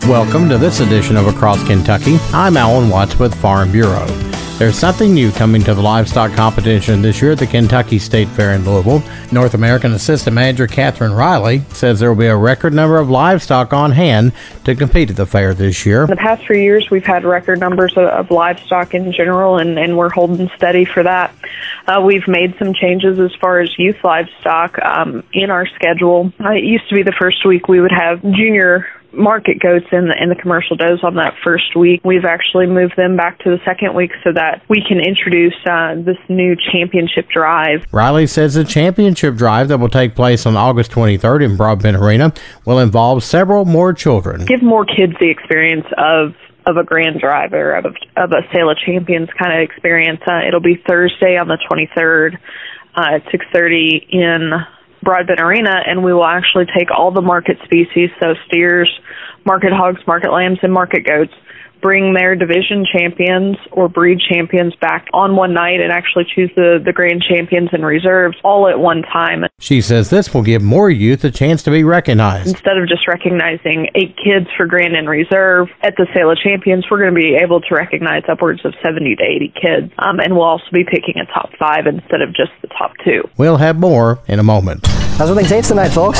Welcome to this edition of Across Kentucky. I'm Alan Watts with Farm Bureau. There's something new coming to the livestock competition this year at the Kentucky State Fair in Louisville. North American Assistant Manager Catherine Riley says there will be a record number of livestock on hand to compete at the fair this year. In the past few years, we've had record numbers of livestock in general, and we're holding steady for that. We've made some changes as far as youth livestock in our schedule. It used to be the first week we would have junior market goats and the commercial does on that first week. We've actually moved them back to the second week so that we can introduce this new championship drive. Riley says the championship drive that will take place on August 23rd in Broadbent Arena will involve several more children. Give more kids the experience of a grand drive or of a Sale of Champions kind of experience. It'll be Thursday on the 23rd at 6:30 in Broadbent Arena, and we will actually take all the market species, so steers, market hogs, market lambs, and market goats, bring their division champions or breed champions back on one night and actually choose the grand champions and reserves all at one time. She says this will give more youth a chance to be recognized. Instead of just recognizing 8 kids for grand and reserve at the Sale of Champions, we're going to be able to recognize upwards of 70 to 80 kids, and we'll also be picking a top 5 instead of just the top 2. We'll have more in a moment. How's everything taste tonight, folks?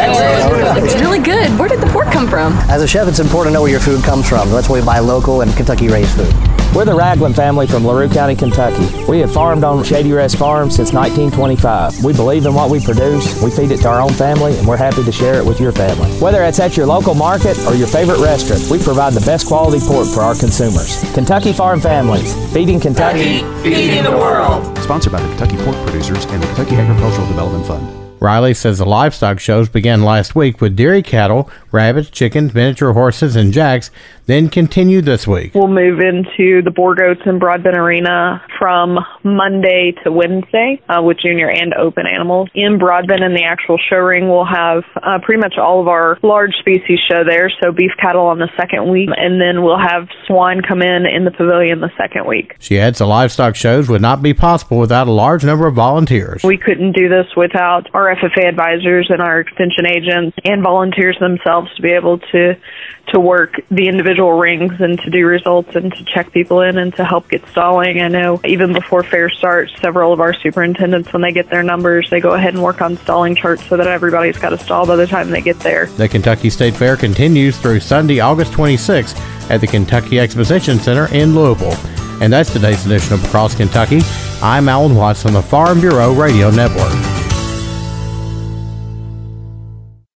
It's really good. Where did the pork come from? As a chef, it's important to know where your food comes from. That's why we buy local and Kentucky-raised food. We're the Ragland family from LaRue County, Kentucky. We have farmed on Shady Rest Farm since 1925. We believe in what we produce, we feed it to our own family, and we're happy to share it with your family. Whether it's at your local market or your favorite restaurant, we provide the best quality pork for our consumers. Kentucky Farm Families, feeding Kentucky, feeding the world. Sponsored by the Kentucky Pork Producers and the Kentucky Agricultural Development Fund. Riley says the livestock shows began last week with dairy cattle, rabbits, chickens, miniature horses, and jacks, then continue this week. We'll move into the boar goats in Broadbent Arena from Monday to Wednesday with junior and open animals. In Broadbent, in the actual show ring, we'll have pretty much all of our large species show there, so beef cattle on the second week, and then we'll have swine come in the pavilion the second week. She adds the livestock shows would not be possible without a large number of volunteers. We couldn't do this without our FFA advisors and our extension agents and volunteers themselves to be able to work the individual rings and to do results and to check people in and to help get stalling. I know even before fair starts, several of our superintendents, when they get their numbers, they go ahead and work on stalling charts so that everybody's got a stall by the time they get there. The Kentucky State Fair continues through Sunday, August 26th at the Kentucky Exposition Center in Louisville. And that's today's edition of Across Kentucky. I'm Alan Watts on the Farm Bureau Radio Network.